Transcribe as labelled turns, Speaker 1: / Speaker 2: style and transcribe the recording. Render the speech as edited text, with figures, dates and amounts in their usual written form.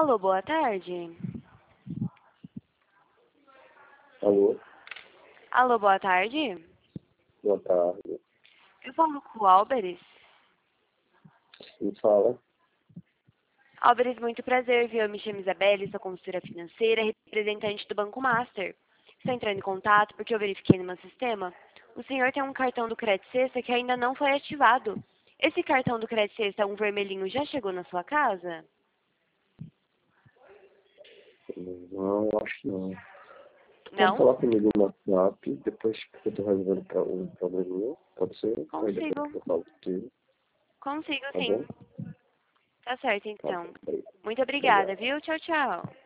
Speaker 1: Alô, boa tarde.
Speaker 2: Alô,
Speaker 1: Alô, boa tarde.
Speaker 2: boa tarde.
Speaker 1: Eu falo com o Álvares.
Speaker 2: Quem fala?
Speaker 1: Álvares, muito prazer, viu? Eu me chamo Isabelle, sou consultora financeira, representante do Banco Master. Estou entrando em contato porque eu verifiquei no meu sistema. O senhor tem um cartão do Crédito Sexta que ainda não foi ativado. Esse cartão do Crédito Sexta, um vermelhinho, já chegou na sua casa?
Speaker 2: Não, acho que não. Tu pode
Speaker 1: Não?
Speaker 2: falar comigo no WhatsApp, depois que eu tô resolvendo o probleminha, pode ser? Aí depois
Speaker 1: Consigo.
Speaker 2: que eu falo contigo,
Speaker 1: Consigo,
Speaker 2: tá
Speaker 1: sim.
Speaker 2: bom?
Speaker 1: Tá certo,
Speaker 2: Tá
Speaker 1: então.
Speaker 2: bom,
Speaker 1: Muito
Speaker 2: obrigado.
Speaker 1: obrigada, viu? Tchau, tchau.